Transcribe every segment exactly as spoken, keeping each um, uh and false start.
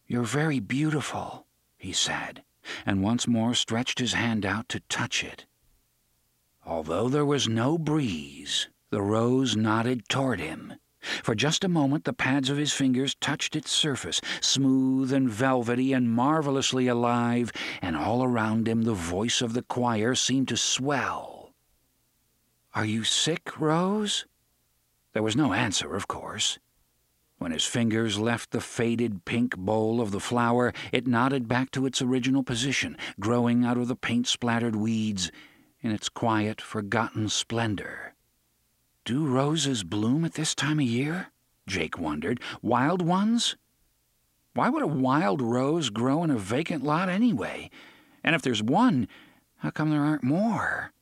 "You're very beautiful," he said, and once more stretched his hand out to touch it. Although there was no breeze, the rose nodded toward him. For just a moment the pads of his fingers touched its surface, smooth and velvety and marvelously alive, and all around him the voice of the choir seemed to swell. "Are you sick, Rose?" There was no answer, of course. When his fingers left the faded pink bowl of the flower, it nodded back to its original position, growing out of the paint-splattered weeds in its quiet, forgotten splendor. Do roses bloom at this time of year? Jake wondered. Wild ones? Why would a wild rose grow in a vacant lot anyway? And if there's one, how come there aren't more?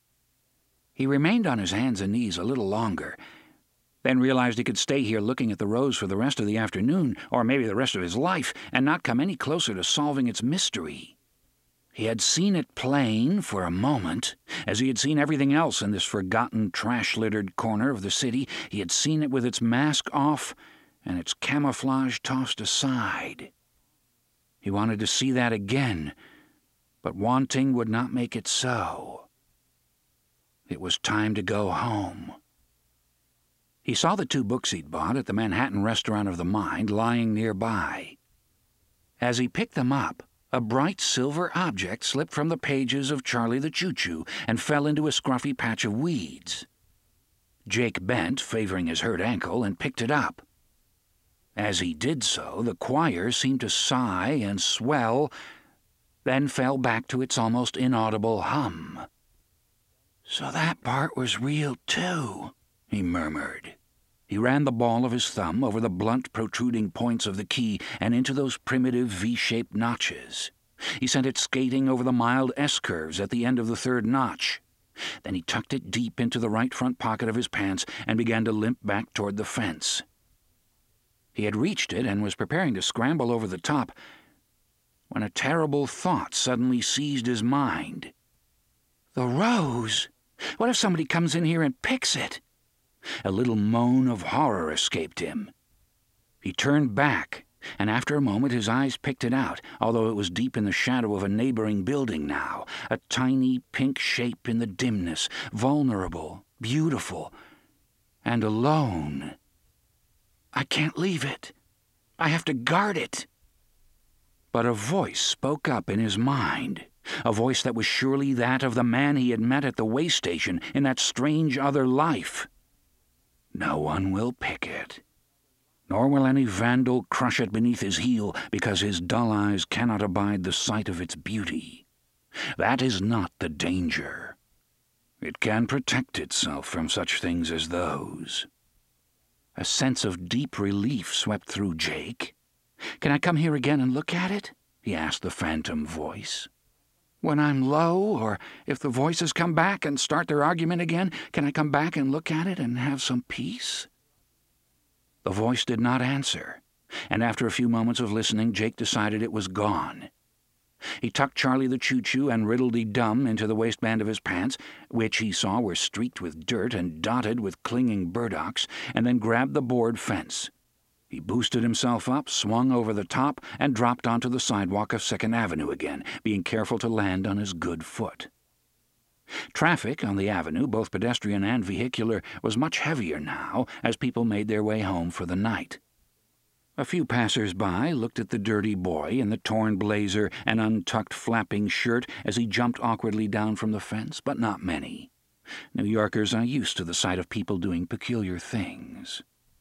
He remained on his hands and knees a little longer, then realized he could stay here looking at the rose for the rest of the afternoon, or maybe the rest of his life, and not come any closer to solving its mystery. He had seen it plain for a moment, as he had seen everything else in this forgotten, trash-littered corner of the city. He had seen it with its mask off and its camouflage tossed aside. He wanted to see that again, but wanting would not make it so. It was time to go home. He saw the two books he'd bought at the Manhattan Restaurant of the Mind lying nearby. As he picked them up, a bright silver object slipped from the pages of Charlie the Choo-Choo and fell into a scruffy patch of weeds. Jake bent, favoring his hurt ankle, and picked it up. As he did so, the choir seemed to sigh and swell, then fell back to its almost inaudible hum. "So that part was real, too," he murmured. He ran the ball of his thumb over the blunt, protruding points of the key and into those primitive V-shaped notches. He sent it skating over the mild S-curves at the end of the third notch. Then he tucked it deep into the right front pocket of his pants and began to limp back toward the fence. He had reached it and was preparing to scramble over the top when a terrible thought suddenly seized his mind. The rose! What if somebody comes in here and picks it? A little moan of horror escaped him. He turned back, and after a moment his eyes picked it out, although it was deep in the shadow of a neighboring building now, a tiny pink shape in the dimness, vulnerable, beautiful, and alone. "I can't leave it. I have to guard it." But a voice spoke up in his mind, a voice that was surely that of the man he had met at the way station in that strange other life. "No one will pick it, nor will any vandal crush it beneath his heel because his dull eyes cannot abide the sight of its beauty. That is not the danger. It can protect itself from such things as those." A sense of deep relief swept through Jake. "Can I come here again and look at it?" he asked the phantom voice. "When I'm low, or if the voices come back and start their argument again, can I come back and look at it and have some peace?" The voice did not answer, and after a few moments of listening, Jake decided it was gone. He tucked Charlie the Choo-Choo and Riddle-Dee-Dum into the waistband of his pants, which he saw were streaked with dirt and dotted with clinging burdocks, and then grabbed the board fence. He boosted himself up, swung over the top, and dropped onto the sidewalk of Second Avenue again, being careful to land on his good foot. Traffic on the avenue, both pedestrian and vehicular, was much heavier now as people made their way home for the night. A few passers-by looked at the dirty boy in the torn blazer and untucked flapping shirt as he jumped awkwardly down from the fence, but not many. New Yorkers are used to the sight of people doing peculiar things.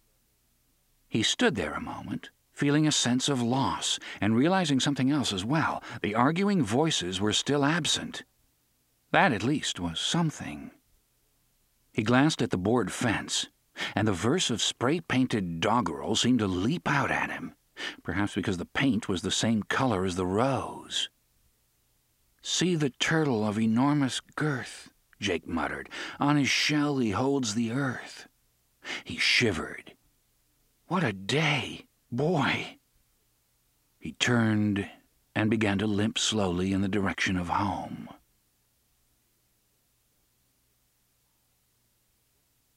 He stood there a moment, feeling a sense of loss, and realizing something else as well. The arguing voices were still absent. That, at least, was something. He glanced at the board fence, and the verse of spray-painted doggerel seemed to leap out at him, perhaps because the paint was the same color as the rose. "See the turtle of enormous girth," Jake muttered. "On his shell he holds the earth." He shivered. What a day, boy! He turned and began to limp slowly in the direction of home.